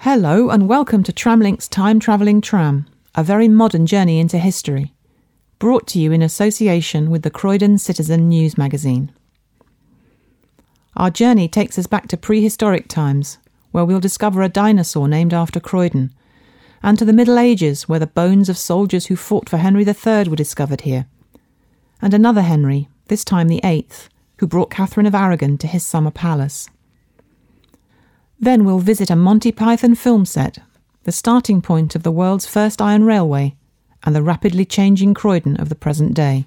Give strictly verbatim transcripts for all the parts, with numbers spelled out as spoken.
Hello and welcome to Tramlink's Time Travelling Tram, a very modern journey into history, brought to you in association with the Croydon Citizen news magazine. Our journey takes us back to prehistoric times, where we'll discover a dinosaur named after Croydon, and to the Middle Ages, where the bones of soldiers who fought for Henry the Third were discovered here, and another Henry, this time the Eighth, who brought Catherine of Aragon to his summer palace. Then we'll visit a Monty Python film set, the starting point of the world's first iron railway, and the rapidly changing Croydon of the present day.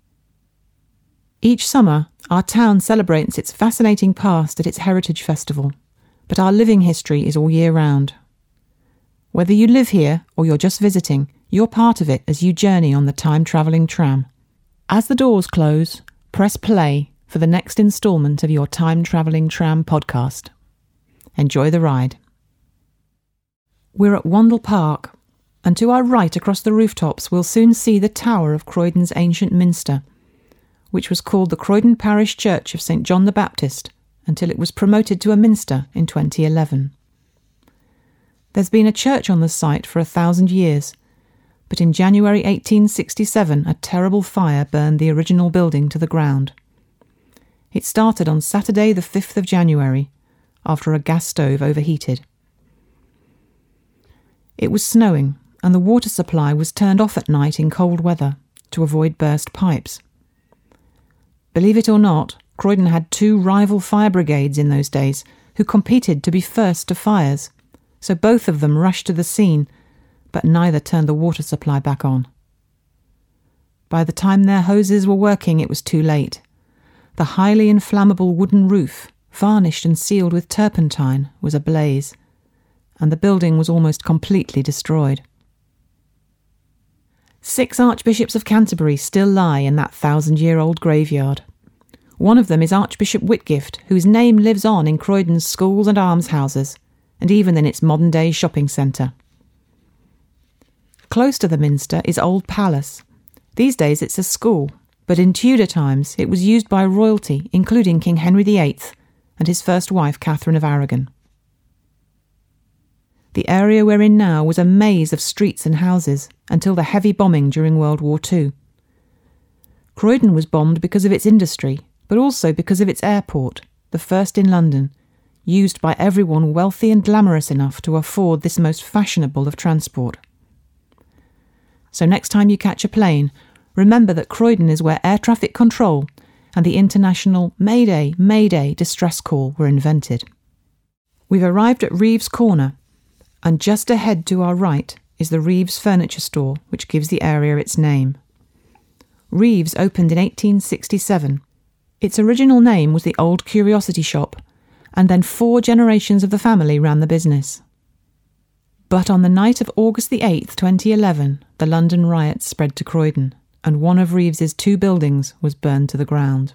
Each summer, our town celebrates its fascinating past at its Heritage Festival, but our living history is all year round. Whether you live here or you're just visiting, you're part of it as you journey on the time-travelling tram. As the doors close, press play for the next instalment of your time-travelling tram podcast. Enjoy the ride. We're at Wandle Park, and to our right across the rooftops we'll soon see the tower of Croydon's ancient minster, which was called the Croydon Parish Church of Saint John the Baptist until it was promoted to a minster in twenty eleven. There's been a church on the site for a thousand years, but in January eighteen sixty-seven a terrible fire burned the original building to the ground. It started on Saturday the fifth of January, after a gas stove overheated. It was snowing, and the water supply was turned off at night in cold weather to avoid burst pipes. Believe it or not, Croydon had two rival fire brigades in those days who competed to be first to fires, so both of them rushed to the scene, but neither turned the water supply back on. By the time their hoses were working, it was too late. The highly inflammable wooden roof, varnished and sealed with turpentine, was ablaze, and the building was almost completely destroyed. Six archbishops of Canterbury still lie in that thousand-year-old graveyard. One of them is Archbishop Whitgift, whose name lives on in Croydon's schools and almshouses, and even in its modern-day shopping centre. Close to the minster is Old Palace. These days it's a school, but in Tudor times it was used by royalty, including King Henry the Eighth, and his first wife, Catherine of Aragon. The area we're in now was a maze of streets and houses until the heavy bombing during World War Two. Croydon was bombed because of its industry, but also because of its airport, the first in London, used by everyone wealthy and glamorous enough to afford this most fashionable of transport. So next time you catch a plane, remember that Croydon is where air traffic control and the international Mayday, Mayday distress call were invented. We've arrived at Reeves Corner, and just ahead to our right is the Reeves Furniture Store, which gives the area its name. Reeves opened in eighteen sixty-seven. Its original name was the Old Curiosity Shop, and then four generations of the family ran the business. But on the night of August the eighth, twenty eleven, the London riots spread to Croydon, and one of Reeves's two buildings was burned to the ground.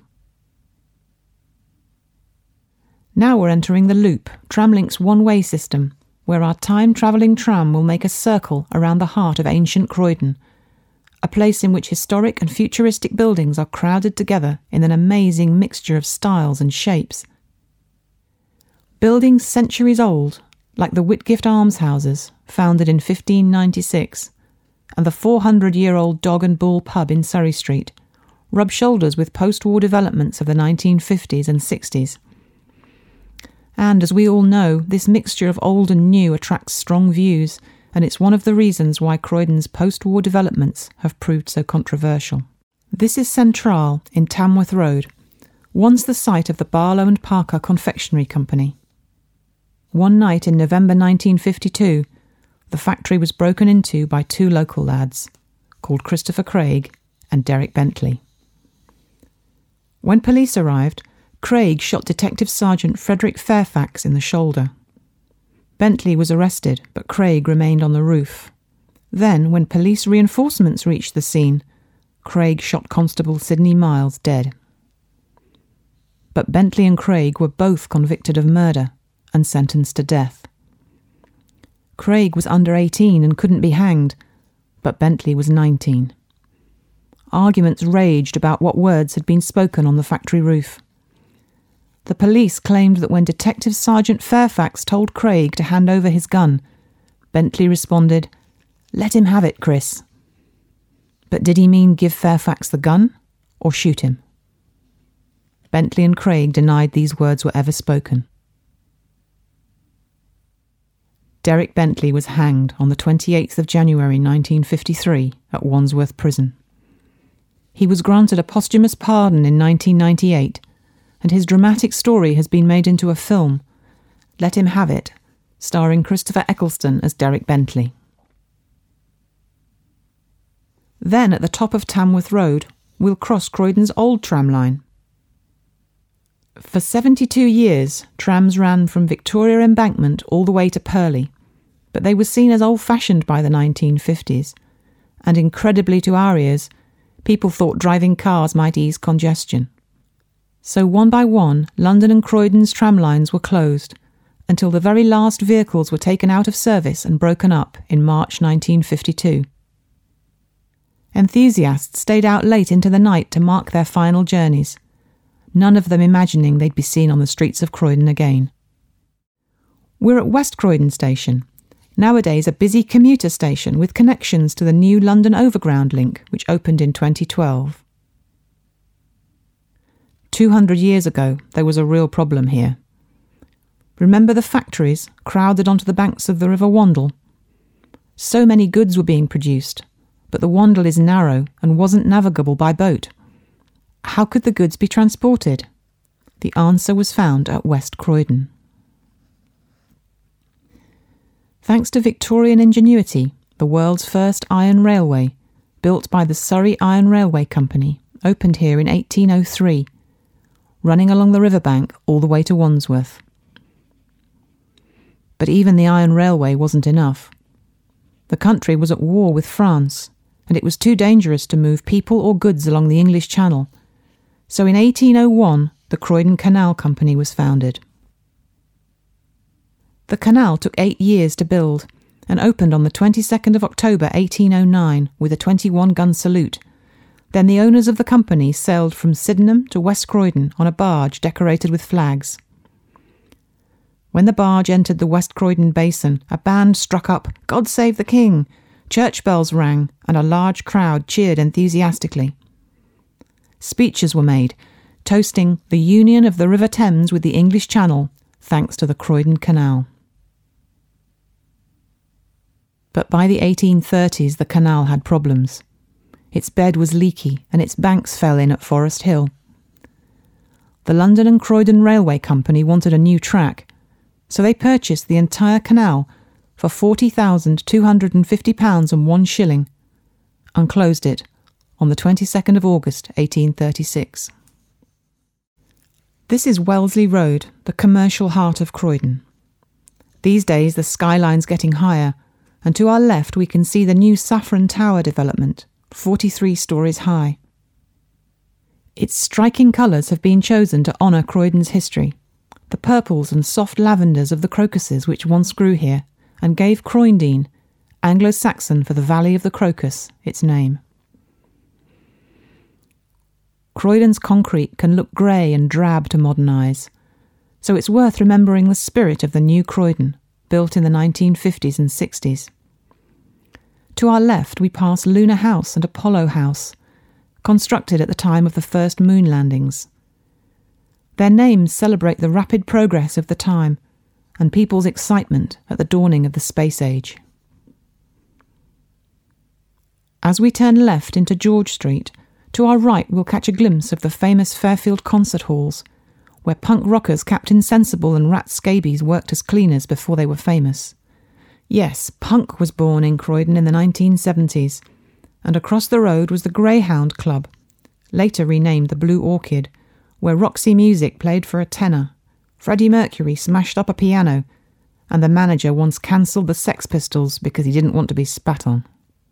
Now we're entering the Loop, Tramlink's one-way system, where our time-travelling tram will make a circle around the heart of ancient Croydon, a place in which historic and futuristic buildings are crowded together in an amazing mixture of styles and shapes. Buildings centuries old, like the Whitgift Almshouses, founded in fifteen ninety-six, and the four hundred year old Dog and Bull pub in Surrey Street, rub shoulders with post-war developments of the nineteen fifties and sixties. And as we all know, this mixture of old and new attracts strong views, and it's one of the reasons why Croydon's post-war developments have proved so controversial. This is Central in Tamworth Road, once the site of the Barlow and Parker Confectionery Company. One night in November nineteen fifty-two, the factory was broken into by two local lads, called Christopher Craig and Derek Bentley. When police arrived, Craig shot Detective Sergeant Frederick Fairfax in the shoulder. Bentley was arrested, but Craig remained on the roof. Then, when police reinforcements reached the scene, Craig shot Constable Sidney Miles dead. But Bentley and Craig were both convicted of murder and sentenced to death. Craig was under eighteen and couldn't be hanged, but Bentley was nineteen. Arguments raged about what words had been spoken on the factory roof. the police claimed that when Detective Sergeant Fairfax told Craig to hand over his gun, Bentley responded, "Let him have it, Chris." But did he mean give Fairfax the gun or shoot him? Bentley and Craig denied these words were ever spoken. Derek Bentley was hanged on the twenty-eighth of January nineteen fifty-three at Wandsworth Prison. He was granted a posthumous pardon in nineteen ninety-eight, and his dramatic story has been made into a film, Let Him Have It, starring Christopher Eccleston as Derek Bentley. Then, at the top of Tamworth Road, we'll cross Croydon's old tram line. For seventy-two years, trams ran from Victoria Embankment all the way to Purley, but they were seen as old-fashioned by the nineteen fifties, and incredibly to our ears, people thought driving cars might ease congestion. So one by one, London and Croydon's tram lines were closed, until the very last vehicles were taken out of service and broken up in March nineteen fifty-two. Enthusiasts stayed out late into the night to mark their final journeys, none of them imagining they'd be seen on the streets of Croydon again. We're at West Croydon Station, nowadays a busy commuter station with connections to the new London Overground link, which opened in twenty twelve. Two hundred years ago, there was a real problem here. Remember the factories crowded onto the banks of the River Wandle? So many goods were being produced, but the Wandle is narrow and wasn't navigable by boat. How could the goods be transported? The answer was found at West Croydon. Thanks to Victorian ingenuity, the world's first iron railway, built by the Surrey Iron Railway Company, opened here in eighteen oh three, running along the riverbank all the way to Wandsworth. But even the iron railway wasn't enough. The country was at war with France, and it was too dangerous to move people or goods along the English Channel. So in eighteen oh one, the Croydon Canal Company was founded. The canal took eight years to build and opened on the twenty-second of October eighteen oh nine with a twenty-one gun salute. Then the owners of the company sailed from Sydenham to West Croydon on a barge decorated with flags. When the barge entered the West Croydon basin, a band struck up "God Save the King," church bells rang, and a large crowd cheered enthusiastically. Speeches were made, toasting the union of the River Thames with the English Channel, thanks to the Croydon Canal. But by the eighteen thirties, the canal had problems. Its bed was leaky and its banks fell in at Forest Hill. The London and Croydon Railway Company wanted a new track, so they purchased the entire canal for forty thousand two hundred fifty pounds and one shilling, and closed it on the twenty-second of August eighteen thirty-six. This is Wellesley Road, the commercial heart of Croydon. These days the skyline's getting higher, and to our left we can see the new Saffron Tower development, forty-three stories high. Its striking colours have been chosen to honour Croydon's history, the purples and soft lavenders of the crocuses which once grew here, and gave Croydon, Anglo-Saxon for the Valley of the Crocus, its name. Croydon's concrete can look grey and drab to modern eyes, so it's worth remembering the spirit of the new Croydon, built in the nineteen fifties and sixties. To our left we pass Luna House and Apollo House, constructed at the time of the first moon landings. Their names celebrate the rapid progress of the time and people's excitement at the dawning of the space age. As we turn left into George Street, to our right we'll catch a glimpse of the famous Fairfield concert halls, where punk rockers Captain Sensible and Rat Scabies worked as cleaners before they were famous. Yes, punk was born in Croydon in the nineteen seventies, and across the road was the Greyhound Club, later renamed the Blue Orchid, where Roxy Music played for a tenner, Freddie Mercury smashed up a piano, and the manager once cancelled the Sex Pistols because he didn't want to be spat on.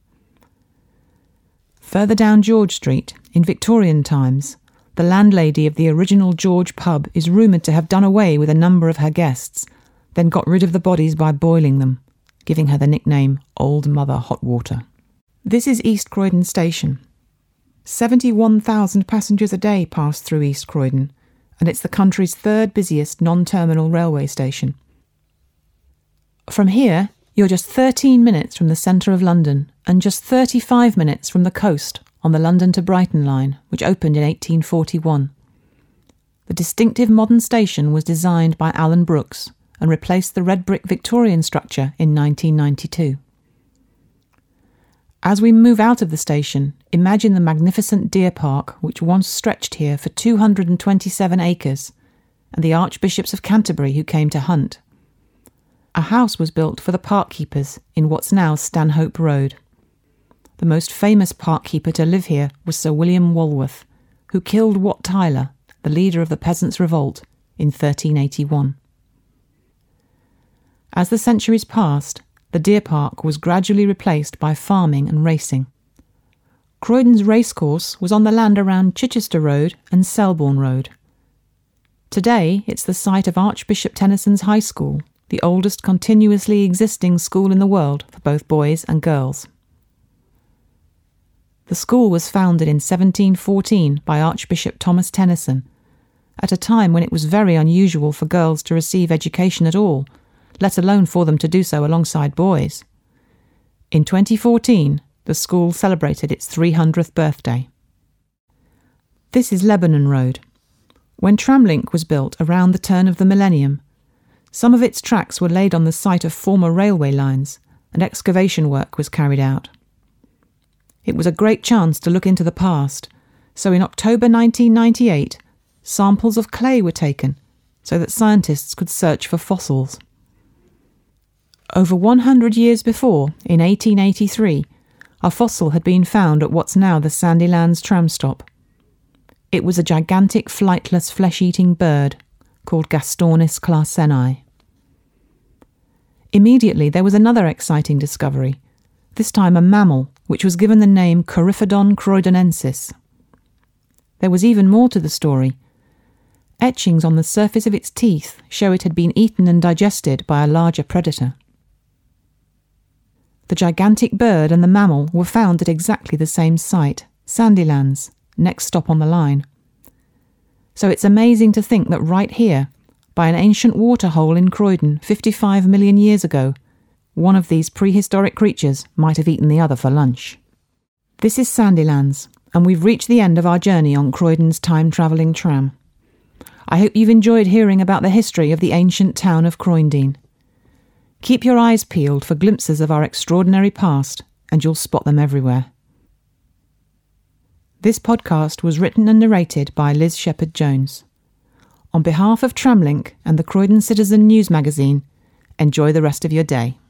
Further down George Street, in Victorian times, the landlady of the original George pub is rumoured to have done away with a number of her guests, then got rid of the bodies by boiling them, giving her the nickname Old Mother Hot Water. This is East Croydon Station. seventy-one thousand passengers a day pass through East Croydon, and it's the country's third busiest non-terminal railway station. From here, you're just thirteen minutes from the centre of London and just thirty-five minutes from the coast on the London to Brighton line, which opened in eighteen forty-one. The distinctive modern station was designed by Alan Brooks and replaced the red brick Victorian structure in nineteen ninety-two. As we move out of the station, imagine the magnificent deer park which once stretched here for two hundred twenty-seven acres, and the Archbishops of Canterbury who came to hunt. A house was built for the park keepers in what's now Stanhope Road. The most famous park keeper to live here was Sir William Walworth, who killed Wat Tyler, the leader of the Peasants' Revolt, in thirteen eighty-one. As the centuries passed, the deer park was gradually replaced by farming and racing. Croydon's racecourse was on the land around Chichester Road and Selborne Road. Today, it's the site of Archbishop Tennyson's High School, the oldest continuously existing school in the world for both boys and girls. The school was founded in seventeen fourteen by Archbishop Thomas Tennyson, at a time when it was very unusual for girls to receive education at all, let alone for them to do so alongside boys. In twenty fourteen, the school celebrated its three hundredth birthday. This is Lebanon Road. When Tramlink was built around the turn of the millennium, some of its tracks were laid on the site of former railway lines, and excavation work was carried out. It was a great chance to look into the past, so in October nineteen ninety-eight, samples of clay were taken so that scientists could search for fossils. Over one hundred years before, in eighteen eighty-three, a fossil had been found at what's now the Sandilands tram stop. It was a gigantic flightless flesh-eating bird called Gastornis clarseni. Immediately there was another exciting discovery, this time a mammal, which was given the name Coryphodon croydonensis. There was even more to the story. Etchings on the surface of its teeth show it had been eaten and digested by a larger predator. The gigantic bird and the mammal were found at exactly the same site, Sandilands, next stop on the line. So it's amazing to think that right here, by an ancient waterhole in Croydon fifty-five million years ago, one of these prehistoric creatures might have eaten the other for lunch. This is Sandilands, and we've reached the end of our journey on Croydon's time-travelling tram. I hope you've enjoyed hearing about the history of the ancient town of Croydon. Keep your eyes peeled for glimpses of our extraordinary past, and you'll spot them everywhere. This podcast was written and narrated by Liz Shepherd-Jones. On behalf of Tramlink and the Croydon Citizen News magazine, enjoy the rest of your day.